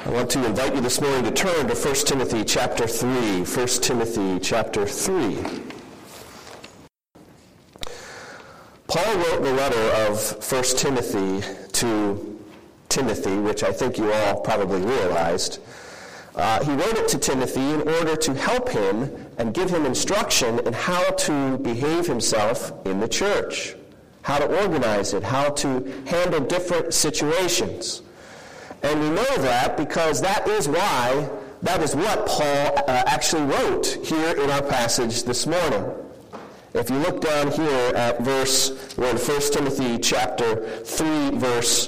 I want to invite you this morning to turn to 1 Timothy chapter 3. 1 Timothy chapter 3. Paul wrote the letter of 1 Timothy to Timothy, which I think you all probably realized. He wrote it to Timothy in order to help him and give him instruction in how to behave himself in the church, how to organize it, how to handle different situations. And we know that because that is what Paul actually wrote here in our passage this morning. If you look down here at we're in 1 Timothy chapter 3, verse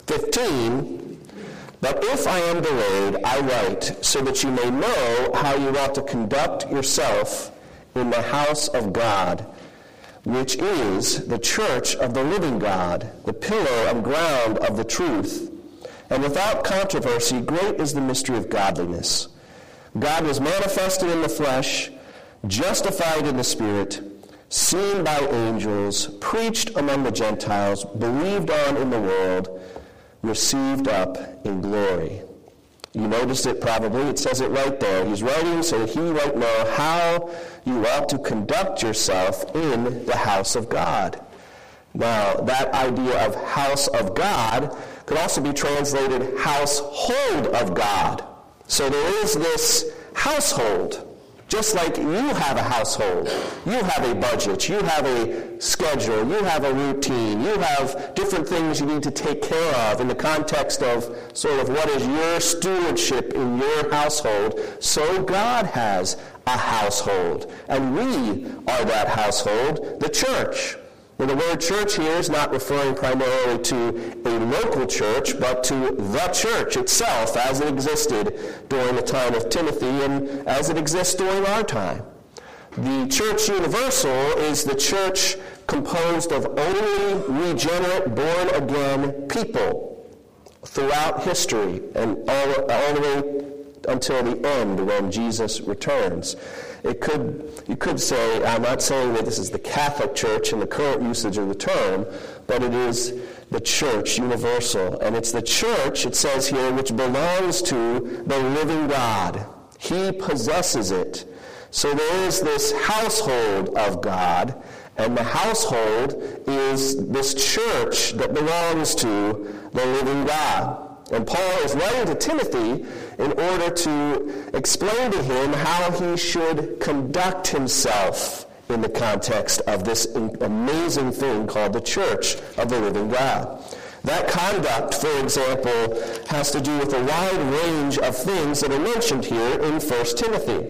15, "But if I am delayed, I write, so that you may know how you ought to conduct yourself in the house of God, which is the church of the living God, the pillar and ground of the truth. And without controversy, great is the mystery of godliness. God was manifested in the flesh, justified in the Spirit, seen by angels, preached among the Gentiles, believed on in the world, received up in glory." You noticed it probably. It says it right there. He's writing so that he might know how you ought to conduct yourself in the house of God. Now, that idea of house of God could also be translated household of God. So there is this household. Just like you have a household, you have a budget, you have a schedule, you have a routine, you have different things you need to take care of in the context of sort of what is your stewardship in your household. So God has a household, and we are that household, the church. And the word church here is not referring primarily to a local church, but to the church itself as it existed during the time of Timothy and as it exists during our time. The church universal is the church composed of only regenerate, born-again people throughout history and all the way until the end when Jesus returns. You could say, I'm not saying that this is the Catholic Church in the current usage of the term, but it is the church universal. And it's the church, it says here, which belongs to the living God. He possesses it. So there is this household of God, and the household is this church that belongs to the living God. And Paul is writing to Timothy in order to explain to him how he should conduct himself in the context of this amazing thing called the church of the living God. That conduct, for example, has to do with a wide range of things that are mentioned here in 1 Timothy.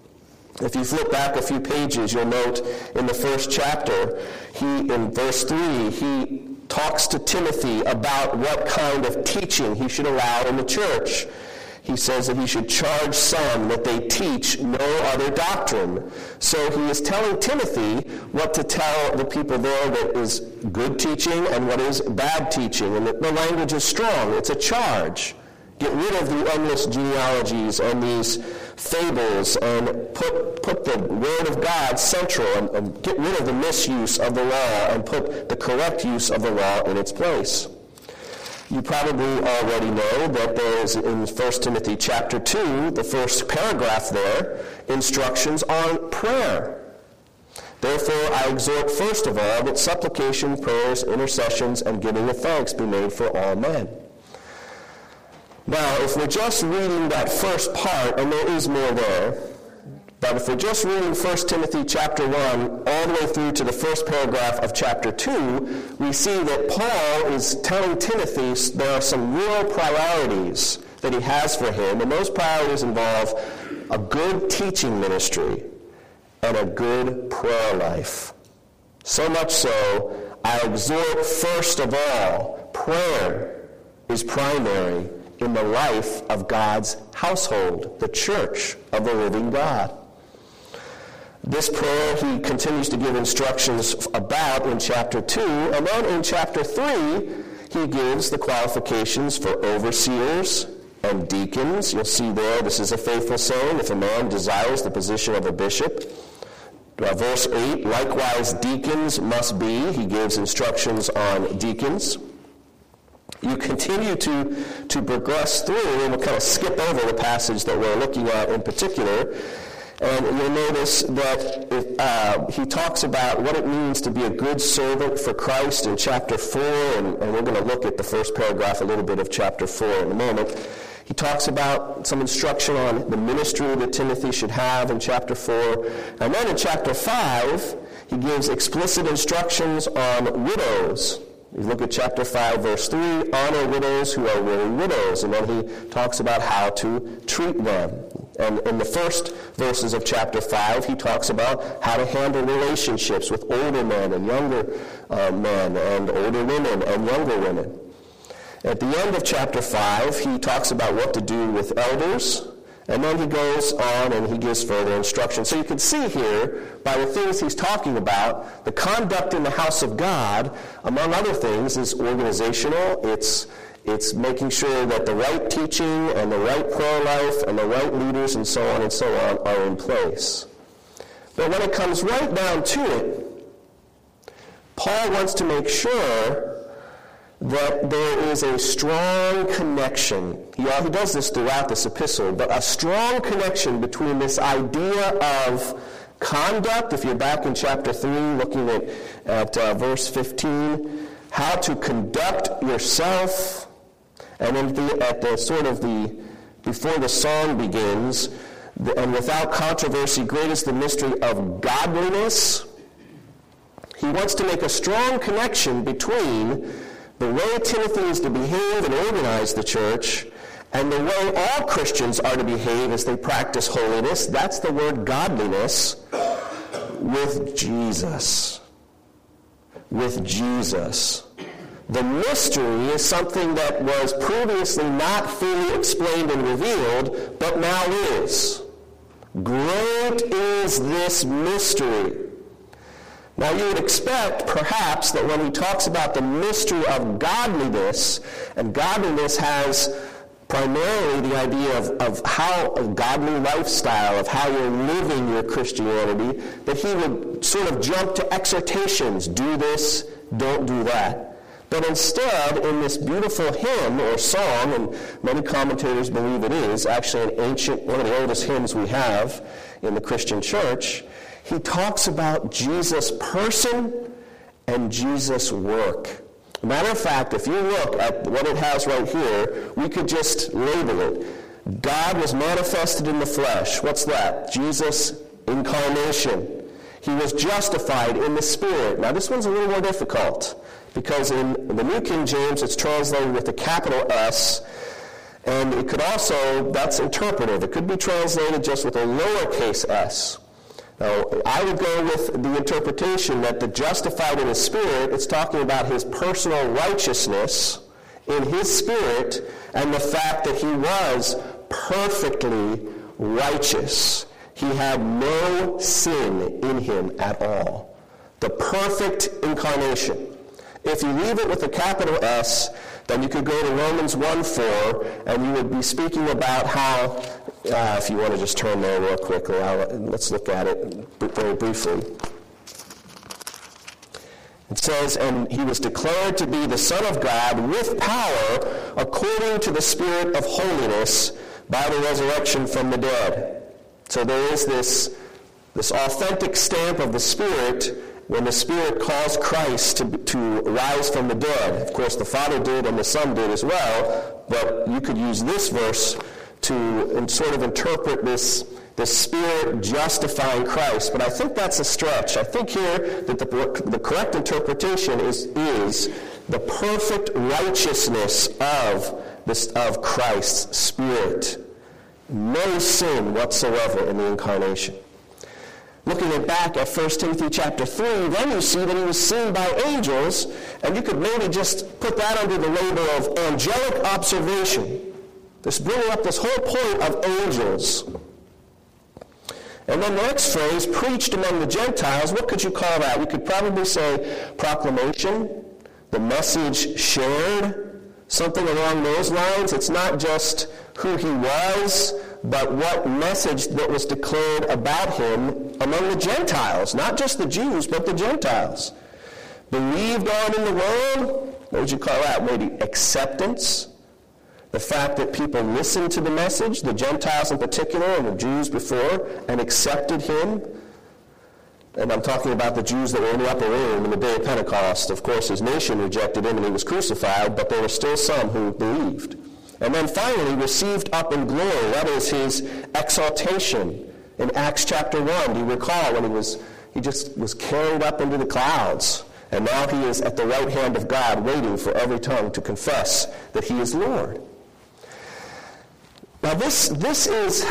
If you flip back a few pages, you'll note in the first chapter, in verse 3, he talks to Timothy about what kind of teaching he should allow in the church. He says that he should charge some that they teach no other doctrine. So he is telling Timothy what to tell the people there that is good teaching and what is bad teaching. And the language is strong. It's a charge. Get rid of the endless genealogies and these fables and put the Word of God central and get rid of the misuse of the law and put the correct use of the law in its place. You probably already know that there is in 1 Timothy chapter 2, the first paragraph there, instructions on prayer. "Therefore I exhort first of all that supplication, prayers, intercessions, and giving of thanks be made for all men." Now, if we're just reading that first part, and there is more there, but if we're just reading 1 Timothy chapter 1 all the way through to the first paragraph of chapter 2, we see that Paul is telling Timothy there are some real priorities that he has for him, and those priorities involve a good teaching ministry and a good prayer life. So much so, I exhort first of all, prayer is primary in the life of God's household, the church of the living God. This prayer he continues to give instructions about in chapter 2, and then in chapter 3, he gives the qualifications for overseers and deacons. You'll see there, this is a faithful saying, if a man desires the position of a bishop. Verse 8, likewise deacons must be. He gives instructions on deacons. You continue to progress through, and we'll kind of skip over the passage that we're looking at in particular, and you'll notice that he talks about what it means to be a good servant for Christ in chapter 4, and we're going to look at the first paragraph, a little bit of chapter 4 in a moment. He talks about some instruction on the ministry that Timothy should have in chapter 4, and then in chapter 5, he gives explicit instructions on widows. You look at chapter 5, verse 3, honor widows who are really widows, and then he talks about how to treat them. And in the first verses of chapter 5, he talks about how to handle relationships with older men and younger men, and older women and younger women. At the end of chapter 5, he talks about what to do with elders, and then he goes on and he gives further instruction. So you can see here, by the things he's talking about, the conduct in the house of God, among other things, is organizational. It's making sure that the right teaching and the right prayer life and the right leaders and so on are in place. But when it comes right down to it, Paul wants to make sure that there is a strong connection. He does this throughout this epistle, but a strong connection between this idea of conduct, if you're back in chapter 3, looking at verse 15, how to conduct yourself, and then before the song begins, and without controversy, great is the mystery of godliness. He wants to make a strong connection between the way Timothy is to behave and organize the church, and the way all Christians are to behave as they practice holiness, that's the word godliness, with Jesus. With Jesus. The mystery is something that was previously not fully explained and revealed, but now is. Great is this mystery. Now you would expect, perhaps, that when he talks about the mystery of godliness, and godliness has primarily the idea of how a godly lifestyle, of how you're living your Christianity, that he would sort of jump to exhortations, do this, don't do that. But instead, in this beautiful hymn or song, and many commentators believe it is actually one of the oldest hymns we have in the Christian church, he talks about Jesus' person and Jesus' work. Matter of fact, if you look at what it has right here, we could just label it. God was manifested in the flesh. What's that? Jesus' incarnation. He was justified in the Spirit. Now this one's a little more difficult, because in the New King James it's translated with a capital S, and it could also, that's interpretive. It could be translated just with a lowercase s. Now, I would go with the interpretation that the justified in his Spirit, it's talking about his personal righteousness in his Spirit, and the fact that he was perfectly righteous. He had no sin in him at all. The perfect incarnation. If you leave it with a capital S, then you could go to Romans 1:4, and you would be speaking about how, if you want to just turn there real quickly, let's look at it very briefly. It says, and he was declared to be the Son of God with power according to the Spirit of holiness by the resurrection from the dead. So there is this authentic stamp of the Spirit when the Spirit calls Christ to rise from the dead. Of course, the Father did and the Son did as well, but you could use this verse to sort of interpret this Spirit justifying Christ. But I think that's a stretch. I think here that the correct interpretation is the perfect righteousness of Christ's Spirit. No sin whatsoever in the incarnation. Looking back at 1 Timothy chapter 3, then you see that he was seen by angels, and you could maybe just put that under the label of angelic observation. Just bringing up this whole point of angels. And then the next phrase, preached among the Gentiles, what could you call that? You could probably say proclamation, the message shared, something along those lines. It's not just who he was, but what message that was declared about him among the Gentiles. Not just the Jews, but the Gentiles. Believed on in the world, What would you call that? Maybe acceptance. The fact that people listened to the message, the Gentiles in particular, and the Jews before, and accepted him. And I'm talking about the Jews that were in the upper room in the day of Pentecost. Of course, his nation rejected him and he was crucified, but there were still some who believed. And then finally, received up in glory. That is his exaltation. In Acts chapter 1, do you recall when he just was carried up into the clouds, and now he is at the right hand of God, waiting for every tongue to confess that he is Lord. Now this is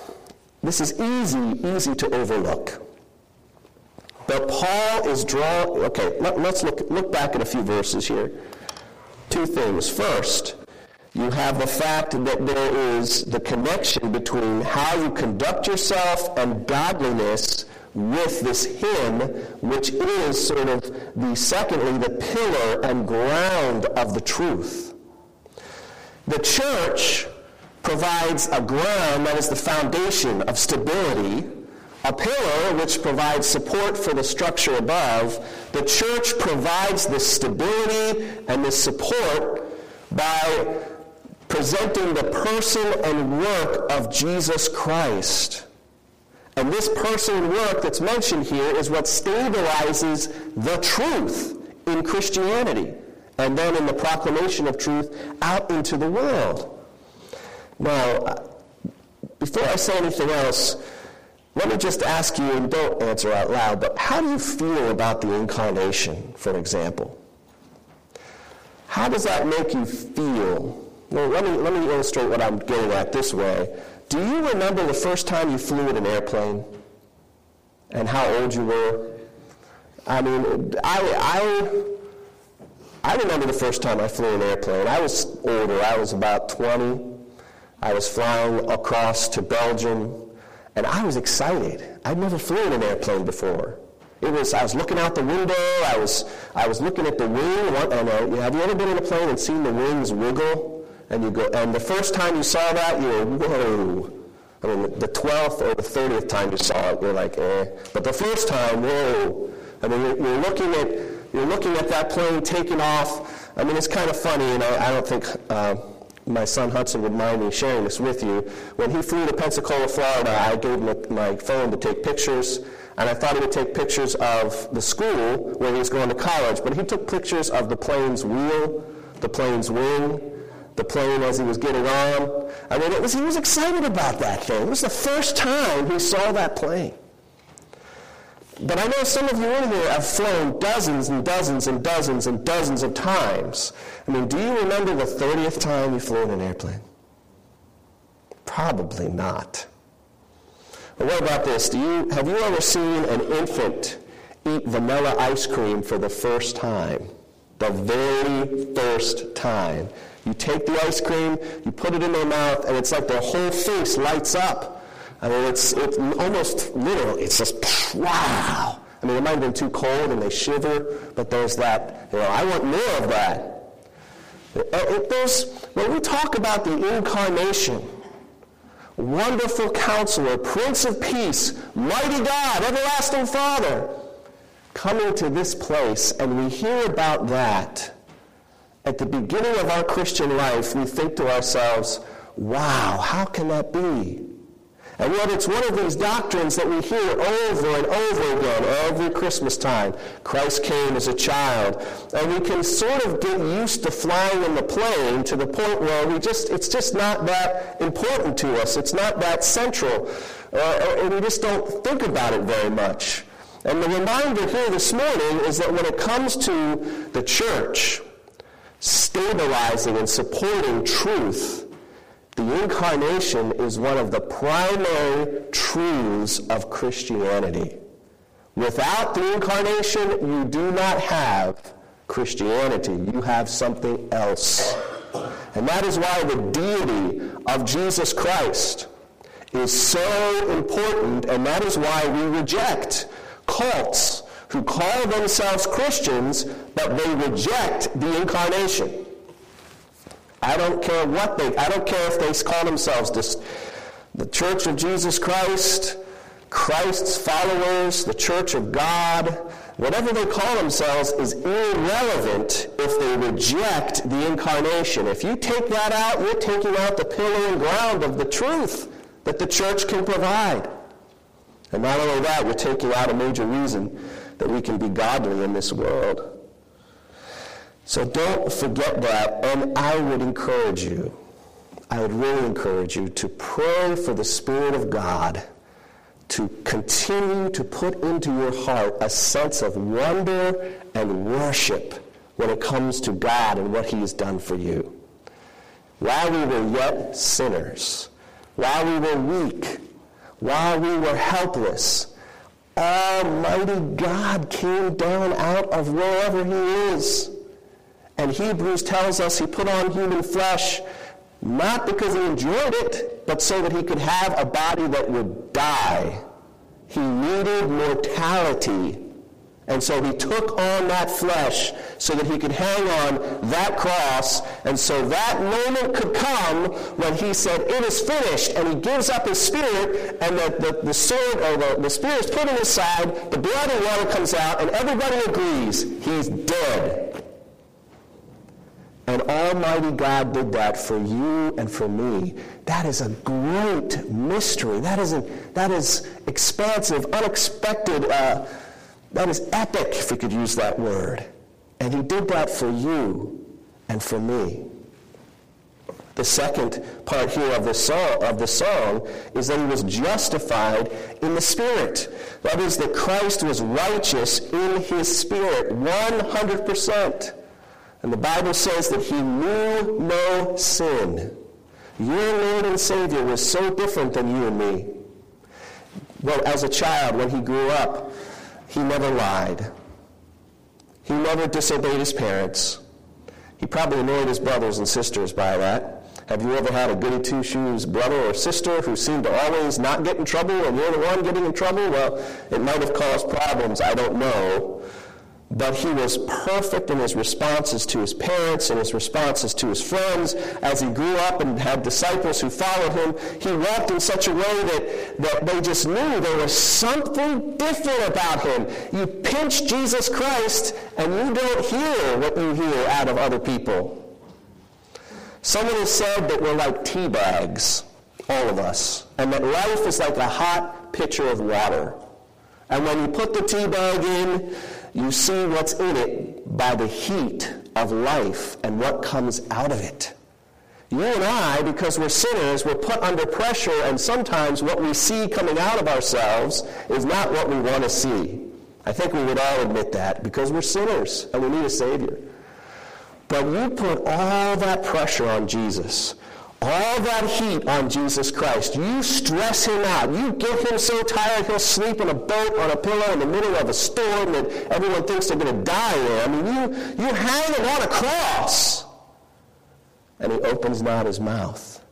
easy to overlook. But Paul is drawing. Okay, let's look back at a few verses here. Two things. First, you have the fact that there is the connection between how you conduct yourself and godliness with this hymn, which is sort of the pillar and ground of the truth. The church provides a ground that is the foundation of stability, a pillar which provides support for the structure above. The church provides this stability and this support by presenting the person and work of Jesus Christ. And this person and work that's mentioned here is what stabilizes the truth in Christianity, and then in the proclamation of truth out into the world. Now, before I say anything else, let me just ask you, and don't answer out loud, but how do you feel about the incarnation, for example? How does that make you feel? Well, let me illustrate what I'm getting at this way. Do you remember the first time you flew in an airplane? And how old you were? I mean, I remember the first time I flew in an airplane. I was older. I was about 20. I was flying across to Belgium, and I was excited. I'd never flown in an airplane before. I was looking out the window. I was looking at the wing. Have you ever been in a plane and seen the wings wiggle? And the first time you saw that, you were, whoa. I mean, the 12th or the 30th time you saw it, you're like, eh. But the first time, whoa. I mean, you're looking at that plane taking off. I mean, it's kind of funny, and I don't think my son Hudson would mind me sharing this with you. When he flew to Pensacola, Florida, I gave him my phone to take pictures, and I thought he would take pictures of the school where he was going to college, but he took pictures of the plane's wheel, the plane's wing, the plane as he was getting on. I mean, he was excited about that thing. It was the first time he saw that plane. But I know some of you in here have flown dozens and dozens and dozens and dozens of times. I mean, do you remember the 30th time you flew in an airplane? Probably not. But what about this? Have you ever seen an infant eat vanilla ice cream for the first time? The very first time. You take the ice cream, you put it in their mouth, and it's like their whole face lights up. I mean, it's almost literal. It's just, wow. I mean, it might have been too cold and they shiver, but there's that, I want more of that. When we talk about the incarnation, wonderful counselor, Prince of Peace, mighty God, everlasting Father, coming to this place, and we hear about that, at the beginning of our Christian life, we think to ourselves, wow, how can that be? And yet it's one of these doctrines that we hear over and over again every Christmas time. Christ came as a child. And we can sort of get used to flying in the plane to the point where it's just not that important to us. It's not that central. And we just don't think about it very much. And the reminder here this morning is that when it comes to the church stabilizing and supporting truth, the incarnation is one of the primary truths of Christianity. Without the incarnation, you do not have Christianity. You have something else. And that is why the deity of Jesus Christ is so important, and that is why we reject cults who call themselves Christians, but they reject the incarnation. I don't care if they call themselves the Church of Jesus Christ, Christ's followers, the Church of God, whatever they call themselves is irrelevant if they reject the incarnation. If you take that out, you're taking out the pillar and ground of the truth that the church can provide. And not only that, you're taking out a major reason that we can be godly in this world. So don't forget that, and I would really encourage you to pray for the Spirit of God to continue to put into your heart a sense of wonder and worship when it comes to God and what He has done for you. While we were yet sinners, while we were weak, while we were helpless, Almighty God came down out of wherever He is. And Hebrews tells us He put on human flesh, not because He enjoyed it, but so that He could have a body that would die. He needed mortality. And so He took on that flesh so that He could hang on that cross. And so that moment could come when He said, "It is finished," and He gives up His Spirit, and the sword, or the Spirit is put aside, the blood and water comes out, and everybody agrees He's dead. And Almighty God did that for you and for me. That is a great mystery. That is expansive, unexpected. That is epic, if we could use that word. And He did that for you and for me. The second part here of the song is that He was justified in the Spirit. That is, that Christ was righteous in His Spirit, 100%. And the Bible says that He knew no sin. Your Lord and Savior was so different than you and me. Well, as a child, when He grew up, He never lied. He never disobeyed His parents. He probably annoyed His brothers and sisters by that. Have you ever had a goody two-shoes brother or sister who seemed to always not get in trouble and you're the one getting in trouble? Well, it might have caused problems, I don't know. But He was perfect in His responses to His parents and His responses to His friends. As He grew up and had disciples who followed Him, He walked in such a way that they just knew there was something different about Him. You pinch Jesus Christ and you don't hear what you hear out of other people. Someone has said that we're like tea bags, all of us, and that life is like a hot pitcher of water. And when you put the tea bag in, you see what's in it by the heat of life and what comes out of it. You and I, because we're sinners, we're put under pressure, and sometimes what we see coming out of ourselves is not what we want to see. I think we would all admit that, because we're sinners and we need a Savior. But you put all that pressure on Jesus, all that heat on Jesus Christ. You stress Him out. You get Him so tired he'll sleep in a boat on a pillow in the middle of a storm that everyone thinks they're going to die in. I mean, you hang Him on a cross, and He opens not His mouth.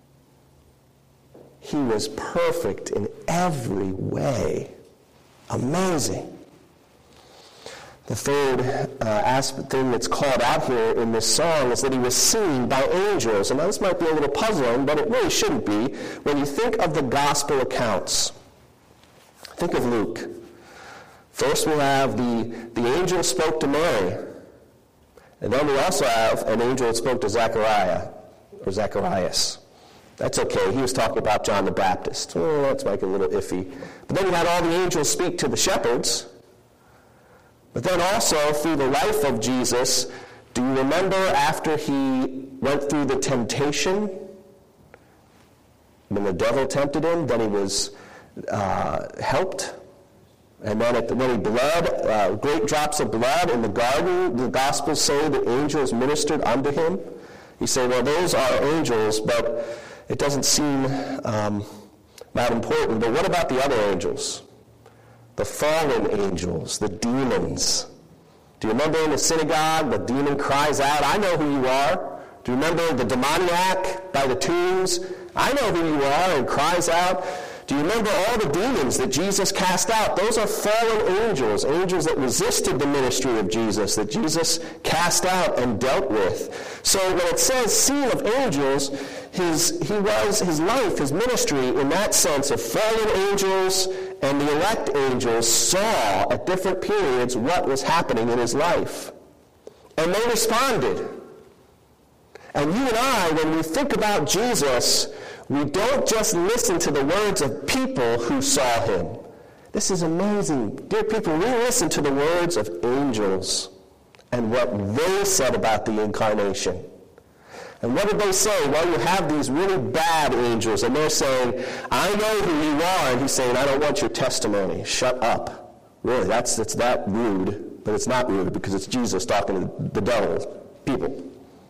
He was perfect in every way. Amazing. The third thing that's called out here in this song is that He was seen by angels. And now this might be a little puzzling, but it really shouldn't be. When you think of the gospel accounts, think of Luke. First we'll have the angel spoke to Mary. And then we also have an angel that spoke to Zechariah, or Zacharias. That's okay. He was talking about John the Baptist. Oh, that's like a little iffy. But then you had all the angels speak to the shepherds. But then also, through the life of Jesus, do you remember after He went through the temptation, when the devil tempted Him, then He was helped? And then when He bled, great drops of blood in the garden, the Gospels say that angels ministered unto Him. You say, well, those are angels, but it doesn't seem that important. But what about the other angels? The fallen angels, the demons. Do you remember in the synagogue, the demon cries out, "I know who you are." Do you remember the demoniac by the tombs? "I know who you are," and cries out. Do you remember all the demons that Jesus cast out? Those are fallen angels, angels that resisted the ministry of Jesus, that Jesus cast out and dealt with. So when it says seen of angels, his life, his ministry, in that sense of fallen angels and the elect angels saw at different periods what was happening in his life. And they responded. And you and I, when we think about Jesus, we don't just listen to the words of people who saw him. This is amazing. Dear people, we listen to the words of angels and what they said about the incarnation. And what did they say? Well, you have these really bad angels, and they're saying, I know who you are. And he's saying, I don't want your testimony. Shut up. Really, it's that rude, but it's not rude because it's Jesus talking to the devil, people.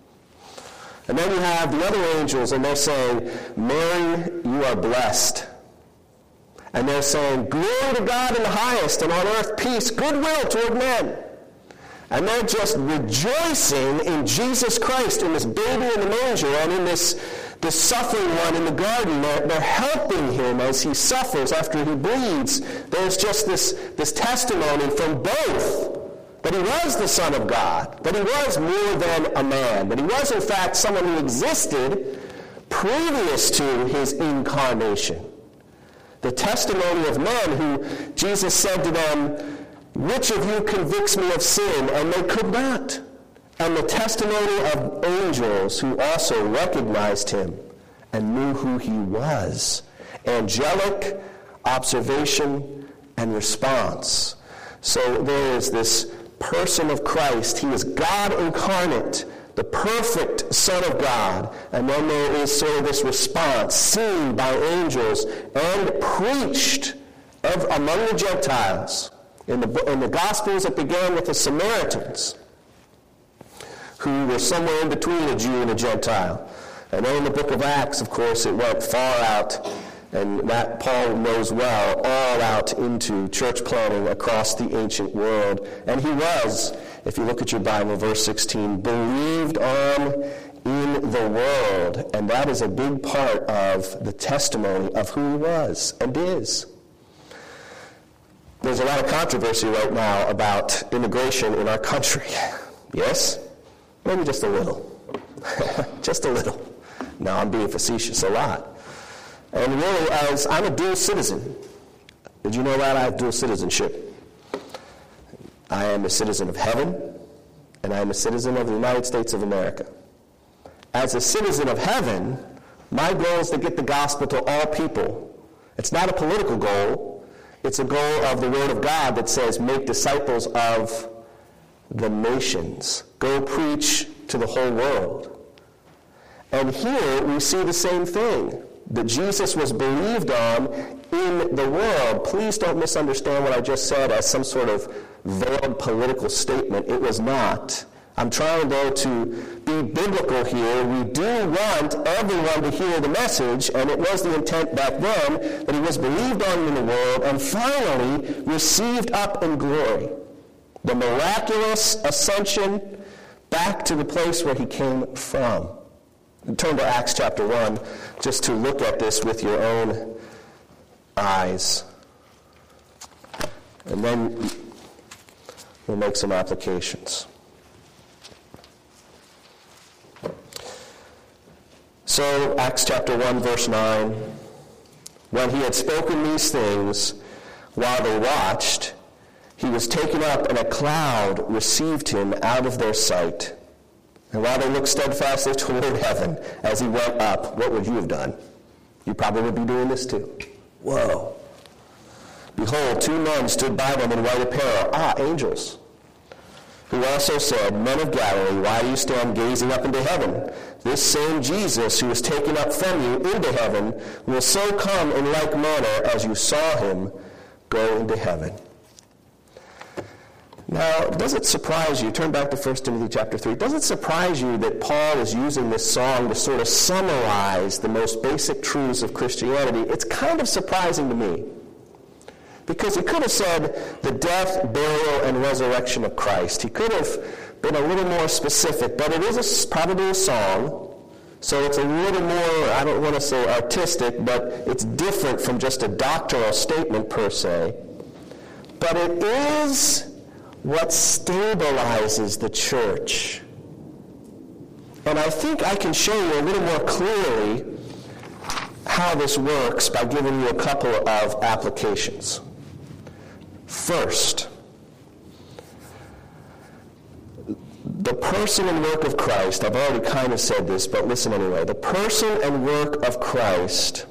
And then you have the other angels, and they're saying, Mary, you are blessed. And they're saying, glory to God in the highest, and on earth peace, goodwill toward men. And they're just rejoicing in Jesus Christ, in this baby in the manger, and in this suffering one in the garden. They're helping him as he suffers after he bleeds. There's just this testimony from both, that he was the Son of God, that he was more than a man, that he was in fact someone who existed previous to his incarnation. The testimony of men who Jesus said to them, which of you convicts me of sin? And they could not. And the testimony of angels who also recognized him and knew who he was. Angelic observation and response. So there is this person of Christ. He is God incarnate, the perfect Son of God. And then there is sort of this response seen by angels and preached among the Gentiles. In the Gospels, it began with the Samaritans, who were somewhere in between a Jew and a Gentile. And then in the book of Acts, of course, it went far out, and that Paul knows well, all out into church planting across the ancient world. And he was, if you look at your Bible, verse 16, believed on in the world. And that is a big part of the testimony of who he was and is. There's a lot of controversy right now about immigration in our country. Yes? Maybe just a little. Just a little. No, I'm being facetious, a lot. And really, as I'm a dual citizen. Did you know that? I have dual citizenship. I am a citizen of heaven, and I am a citizen of the United States of America. As a citizen of heaven, my goal is to get the gospel to all people. It's not a political goal. It's a goal of the Word of God that says, make disciples of the nations. Go preach to the whole world. And here we see the same thing, that Jesus was believed on in the world. Please don't misunderstand what I just said as some sort of veiled political statement. It was not. I'm trying, though, to be biblical here. We do want everyone to hear the message, and it was the intent back then that he was believed on in the world and finally received up in glory. The miraculous ascension back to the place where he came from. Turn to Acts chapter 1 just to look at this with your own eyes. And then we'll make some applications. So, Acts chapter 1, verse 9, when he had spoken these things, while they watched, he was taken up, and a cloud received him out of their sight. And while they looked steadfastly toward heaven as he went up, what would you have done? You probably would be doing this too. Whoa. Behold, two men stood by them in white apparel, angels, who also said, Men of Galilee, why do you stand gazing up into heaven? This same Jesus who was taken up from you into heaven will so come in like manner as you saw him go into heaven. Now, does it surprise you, turn back to 1 Timothy chapter 3, does it surprise you that Paul is using this song to sort of summarize the most basic truths of Christianity? It's kind of surprising to me. Because he could have said the death, burial, and resurrection of Christ. He could have been a little more specific, but it is probably a song, so it's a little more, I don't want to say artistic, but it's different from just a doctrinal statement per se. But it is what stabilizes the church. And I think I can show you a little more clearly how this works by giving you a couple of applications. First, the person and work of Christ, I've already kind of said this, but listen anyway. The person and work of Christ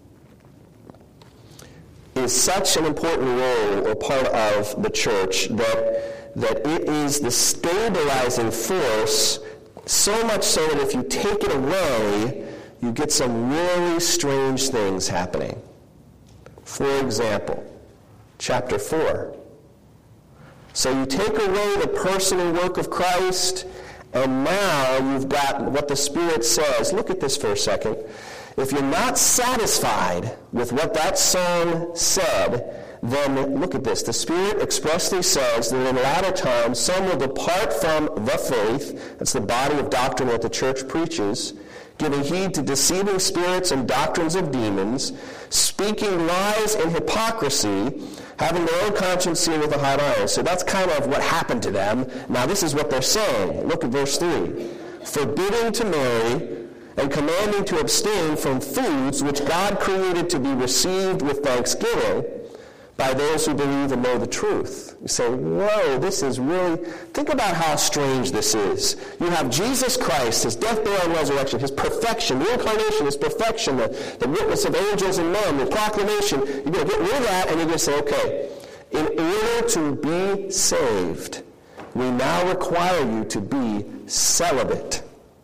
is such an important role or part of the church that it is the stabilizing force, so much so that if you take it away, you get some really strange things happening. For example, chapter 4. So you take away the person and work of Christ, and now you've got what the Spirit says. Look at this for a second. If you're not satisfied with what that song said, then look at this. The Spirit expressly says that in latter times some will depart from the faith, that's the body of doctrine that the church preaches, giving heed to deceiving spirits and doctrines of demons, speaking lies and hypocrisy, having their own conscience seared with a hot iron. So that's kind of what happened to them. Now this is what they're saying. Look at verse 3. Forbidding to marry and commanding to abstain from foods which God created to be received with thanksgiving by those who believe and know the truth. You say, whoa, this is really, think about how strange this is. You have Jesus Christ, his death, burial, and resurrection, his perfection, the incarnation, his perfection, the witness of angels and men, the proclamation. You're going to get rid of that, and you're going to say, okay, in order to be saved, we now require you to be celibate.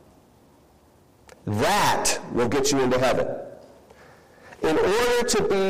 That will get you into heaven. In order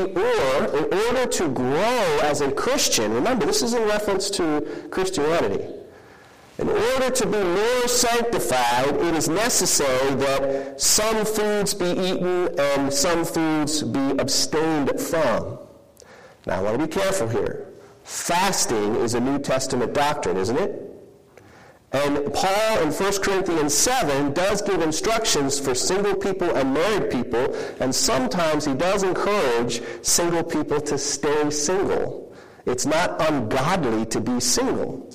to grow as a Christian, remember, this is in reference to Christianity. In order to be more sanctified, it is necessary that some foods be eaten and some foods be abstained from. Now, I want to be careful here. Fasting is a New Testament doctrine, isn't it? And Paul in 1 Corinthians 7 does give instructions for single people and married people, and sometimes he does encourage single people to stay single. It's not ungodly to be single.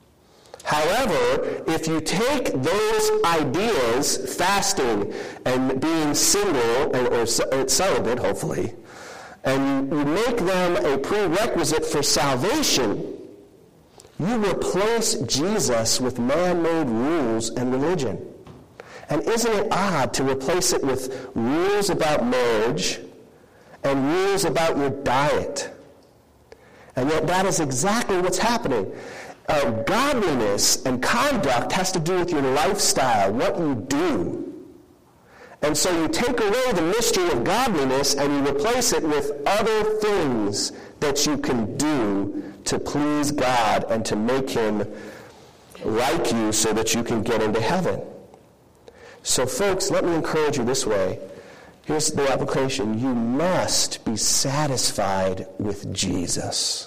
However, if you take those ideas, fasting and being single, or celibate, hopefully, and you make them a prerequisite for salvation, you replace Jesus with man-made rules and religion. And isn't it odd to replace it with rules about marriage and rules about your diet? And yet that is exactly what's happening. Godliness and conduct has to do with your lifestyle, what you do. And so you take away the mystery of godliness and you replace it with other things that you can do to please God and to make him like you so that you can get into heaven. So folks, let me encourage you this way. Here's the application. You must be satisfied with Jesus.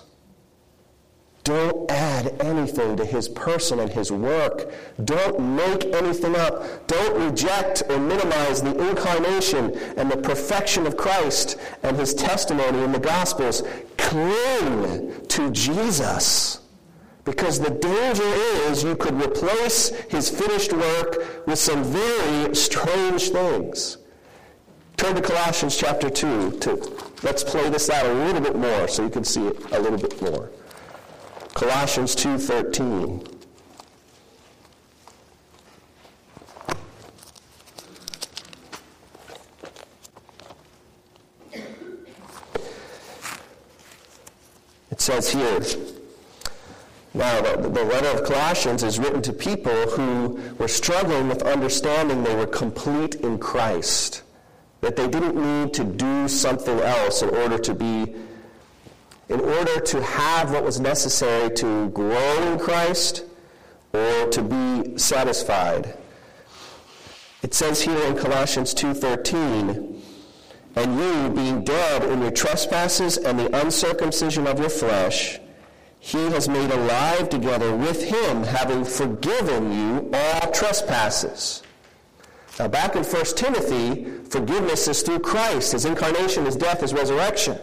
Don't add anything to his person and his work. Don't make anything up. Don't reject or minimize the incarnation and the perfection of Christ and his testimony in the Gospels. Cling to Jesus. Because the danger is you could replace his finished work with some very strange things. Turn to Colossians chapter 2. Let's play this out a little bit more so you can see it a little bit more. Colossians 2:13. It says here, now the letter of Colossians is written to people who were struggling with understanding they were complete in Christ, that they didn't need to do something else in order to have what was necessary to grow in Christ or to be satisfied. It says here in Colossians 2:13, and you, being dead in your trespasses and the uncircumcision of your flesh, he has made alive together with him, having forgiven you all trespasses. Now back in 1 Timothy, forgiveness is through Christ, his incarnation, his death, his resurrection.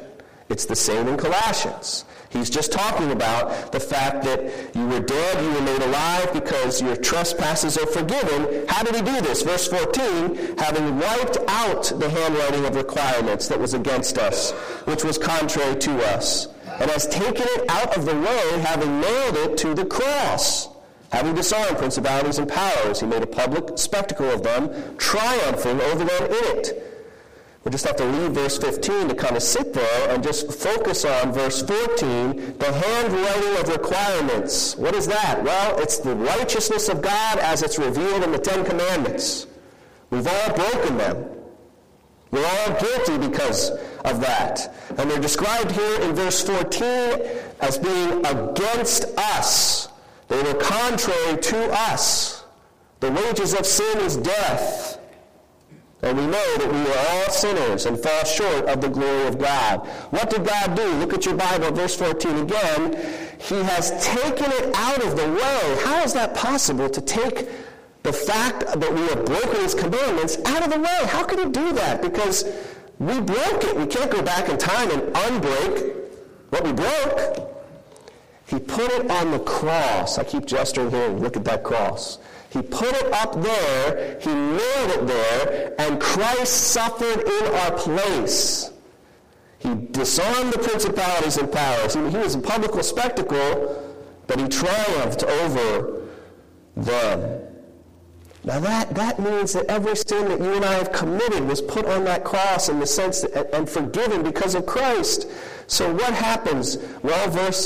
It's the same in Colossians. He's just talking about the fact that you were dead, you were made alive because your trespasses are forgiven. How did he do this? Verse 14, having wiped out the handwriting of requirements that was against us, which was contrary to us, and has taken it out of the way, having nailed it to the cross. Having disarmed principalities and powers, he made a public spectacle of them, triumphing over them in it. We just have to leave verse 15 to kind of sit there and just focus on verse 14, the handwriting of requirements. What is that? Well, it's the righteousness of God as it's revealed in the Ten Commandments. We've all broken them. We're all guilty because of that. And they're described here in verse 14 as being against us. They were contrary to us. The wages of sin is death. And we know that we are all sinners and fall short of the glory of God. What did God do? Look at your Bible, verse 14 again. He has taken it out of the way. How is that possible, to take the fact that we have broken his commandments out of the way? How can he do that? Because we broke it. We can't go back in time and unbreak what we broke. He put it on the cross. I keep gesturing here and look at that cross. He put it up there, he nailed it there, and Christ suffered in our place. He disarmed the principalities and powers. He was a public spectacle, but he triumphed over them. Now that means that every sin that you and I have committed was put on that cross in the sense that, and forgiven because of Christ. So what happens? Well, verse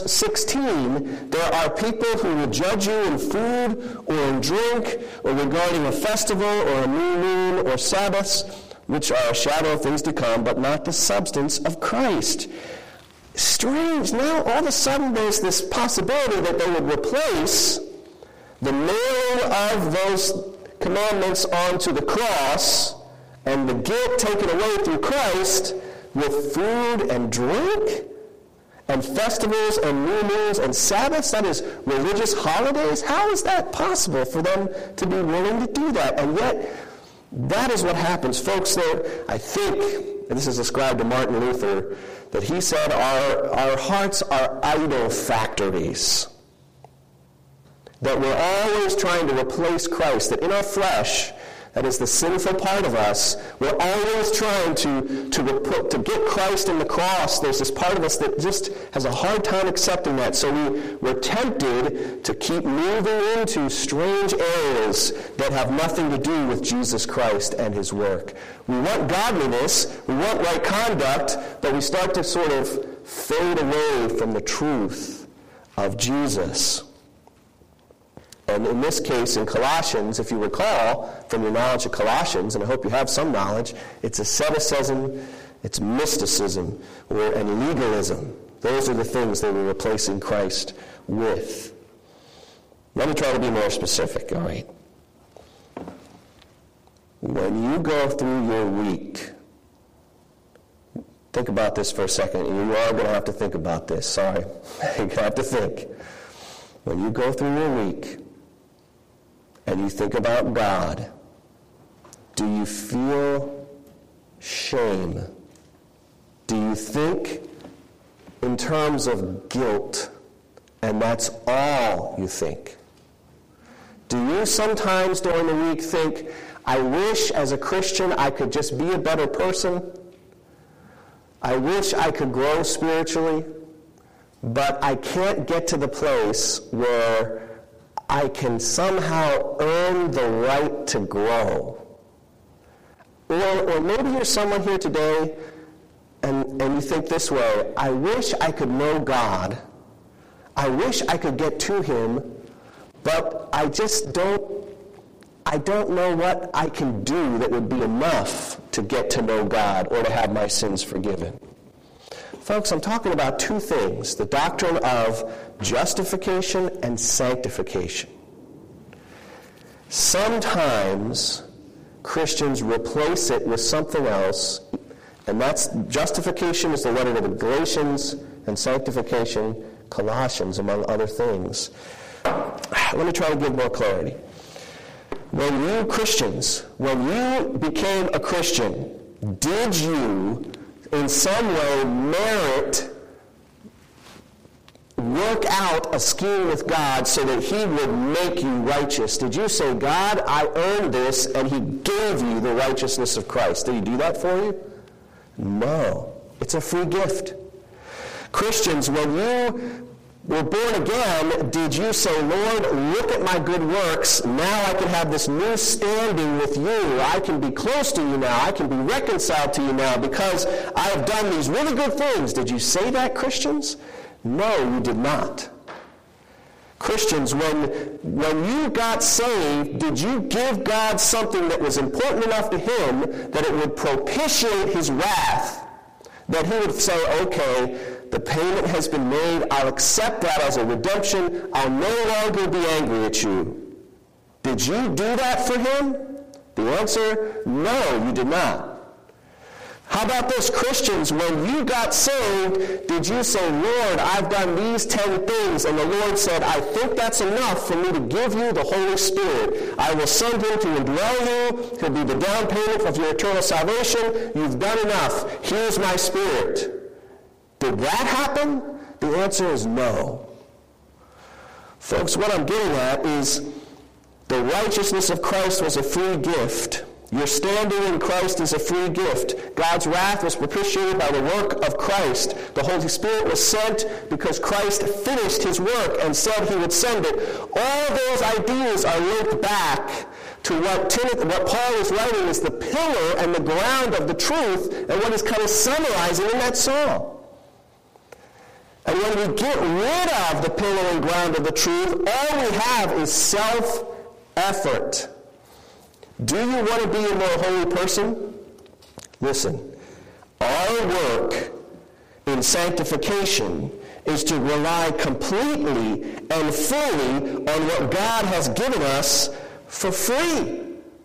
16, there are people who will judge you in food or in drink or regarding a festival or a new moon or Sabbaths, which are a shadow of things to come, but not the substance of Christ. Strange. Now all of a sudden there's this possibility that they would replace the nailing of those commandments onto the cross and the guilt taken away through Christ with food and drink and festivals and new moons and Sabbaths, that is, religious holidays. How is that possible for them to be willing to do that? And yet, that is what happens. Folks, I think, and this is ascribed to Martin Luther, that he said our hearts are idol factories. That we're always trying to replace Christ, that in our flesh, that is the sinful part of us, we're always trying to get Christ in the cross. There's this part of us that just has a hard time accepting that. So we're tempted to keep moving into strange areas that have nothing to do with Jesus Christ and his work. We want godliness, we want right conduct, but we start to sort of fade away from the truth of Jesus. And in this case, in Colossians, if you recall from your knowledge of Colossians, and I hope you have some knowledge, it's asceticism, it's mysticism, and legalism. Those are the things they were replacing Christ with. Let me try to be more specific, all right? When you go through your week, think about this for a second, and you are going to have to think about this. Sorry. You're going to have to think. When you go through your week, and you think about God, do you feel shame? Do you think in terms of guilt, and that's all you think? Do you sometimes during the week think, I wish as a Christian I could just be a better person? I wish I could grow spiritually, but I can't get to the place where I can somehow earn the right to grow. Or maybe you're someone here today and you think this way, I wish I could know God. I wish I could get to him, but I don't know what I can do that would be enough to get to know God or to have my sins forgiven. Folks, I'm talking about two things, the doctrine of justification and sanctification. Sometimes Christians replace it with something else, and that's justification is the letter to the Galatians, and sanctification, Colossians, among other things. Let me try to give more clarity. When you became a Christian, did you, in some way work out a scheme with God so that he would make you righteous? Did you say, God, I earned this, and he gave you the righteousness of Christ? Did he do that for you? No. It's a free gift. Christians, when you were born again, did you say, Lord, look at my good works. Now I can have this new standing with you. I can be close to you now. I can be reconciled to you now because I have done these really good things. Did you say that, Christians? No, you did not. Christians, when you got saved, did you give God something that was important enough to him that it would propitiate his wrath? That he would say, okay, the payment has been made. I'll accept that as a redemption. I'll no longer be angry at you. Did you do that for him? The answer, no, you did not. How about this, Christians? When you got saved, did you say, Lord, I've done these 10 things, and the Lord said, I think that's enough for me to give you the Holy Spirit. I will send him to indwell you. He'll be the down payment of your eternal salvation. You've done enough. Here's my Spirit. Did that happen? The answer is no. Folks, what I'm getting at is the righteousness of Christ was a free gift. Your standing in Christ is a free gift. God's wrath was propitiated by the work of Christ. The Holy Spirit was sent because Christ finished his work and said he would send it. All those ideas are linked back to what Paul is writing is the pillar and the ground of the truth and what he's kind of summarizing in that psalm. And when we get rid of the pillar and ground of the truth, all we have is self-effort. Do you want to be a more holy person? Listen, our work in sanctification is to rely completely and fully on what God has given us for free.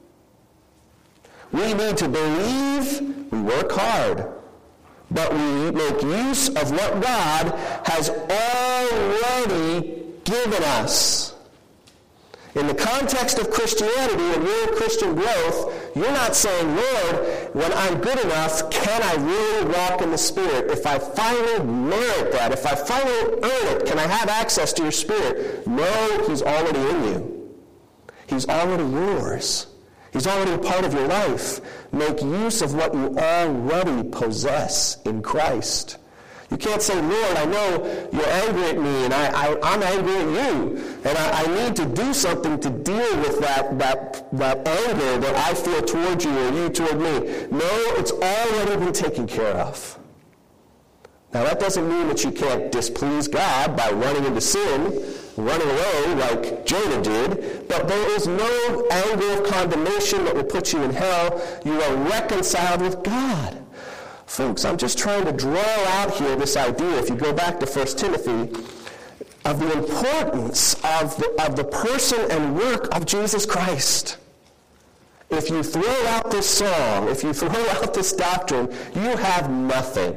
We need to believe, we work hard, but we make use of what God has already given us. In the context of Christianity and real Christian growth, you're not saying, Lord, when I'm good enough, can I really walk in the Spirit? If I finally merit that, if I finally earn it, can I have access to your Spirit? No, he's already in you. He's already yours. He's already a part of your life. Make use of what you already possess in Christ. You can't say, Lord, I know you're angry at me, and I'm angry at you, and I need to do something to deal with that anger that I feel toward you or you toward me. No, it's already been taken care of. Now, that doesn't mean that you can't displease God by running into sin, running away like Jonah did, but there is no anger of condemnation that will put you in hell. You are reconciled with God. Folks, I'm just trying to draw out here this idea, if you go back to 1 Timothy, of the importance of the person and work of Jesus Christ. If you throw out this song, if you throw out this doctrine, you have nothing.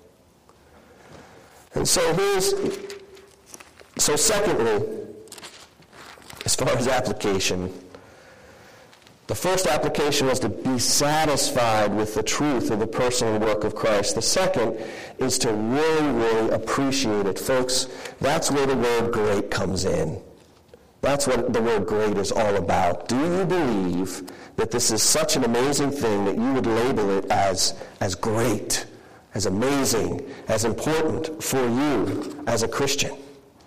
And so secondly, as far as application, the first application was to be satisfied with the truth of the person and work of Christ. The second is to really, really appreciate it. Folks, that's where the word great comes in. That's what the word great is all about. Do you believe that this is such an amazing thing that you would label it as great, as amazing, as important for you as a Christian?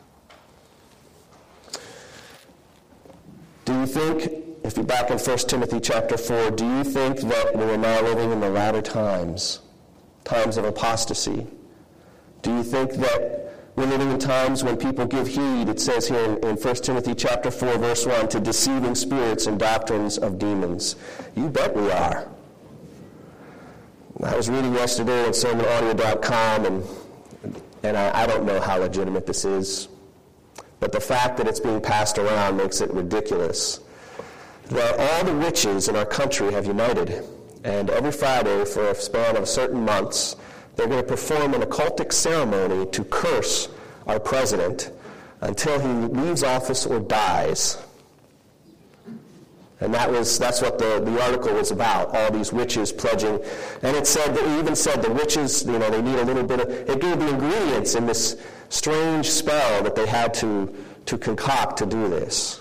Do you think, if you're back in 1 Timothy chapter 4, do you think that we are now living in the latter times of apostasy? Do you think that we're living in times when people give heed, it says here in 1 Timothy chapter 4, verse 1, to deceiving spirits and doctrines of demons? You bet we are. I was reading yesterday on sermonaudio.com, and I don't know how legitimate this is, but the fact that it's being passed around makes it ridiculous. That all the witches in our country have united, and every Friday for a span of certain months, they're going to perform an occultic ceremony to curse our president until he leaves office or dies. And that's what the article was about, all these witches pledging. And it even said the witches, they need a little bit of, it gave the ingredients in this strange spell that they had to concoct to do this.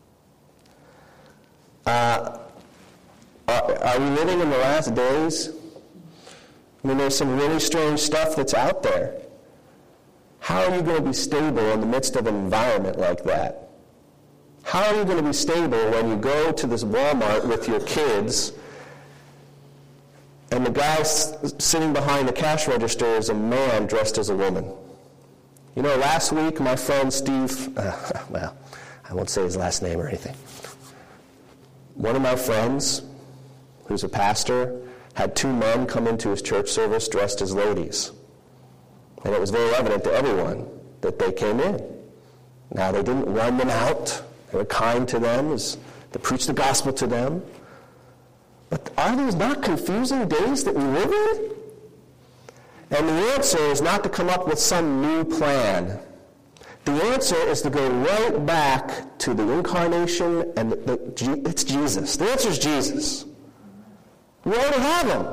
Are we living in the last days? I mean, there's some really strange stuff that's out there. How are you going to be stable in the midst of an environment like that? How are you going to be stable when you go to this Walmart with your kids and the guy sitting behind the cash register is a man dressed as a woman? Last week my friend Steve, well, I won't say his last name or anything. One of my friends, who's a pastor, had 2 men come into his church service dressed as ladies. And it was very evident to everyone that they came in. Now, they didn't run them out. They were kind to them. They preached the gospel to them. But are these not confusing days that we live in? And the answer is not to come up with some new plan. The answer is to go right back to the incarnation, and it's Jesus. The answer is Jesus. We already have him.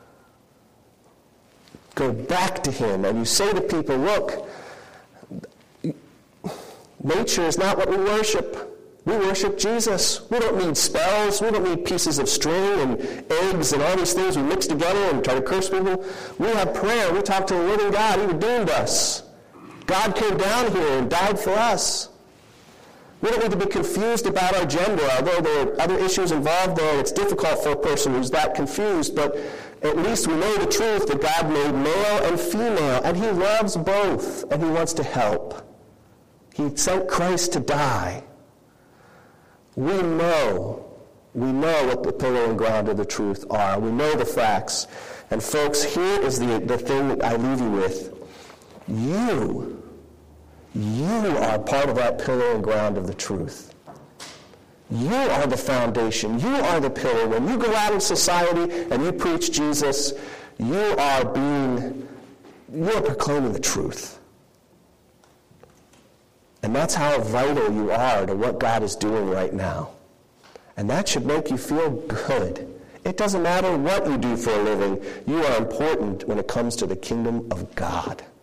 Go back to him, and you say to people, look, nature is not what we worship. We worship Jesus. We don't need spells. We don't need pieces of string and eggs and all these things we mix together and try to curse people. We have prayer. We talk to the living God. He redeemed us. God came down here and died for us. We don't need to be confused about our gender, although there are other issues involved there. It's difficult for a person who's that confused, but at least we know the truth that God made male and female, and he loves both, and he wants to help. He sent Christ to die. We know what the pillar and ground of the truth are. We know the facts. And folks, here is the thing that I leave you with. You are part of that pillar and ground of the truth. You are the foundation. You are the pillar. When you go out in society and you preach Jesus, you are proclaiming the truth. And that's how vital you are to what God is doing right now. And that should make you feel good. It doesn't matter what you do for a living. You are important when it comes to the kingdom of God.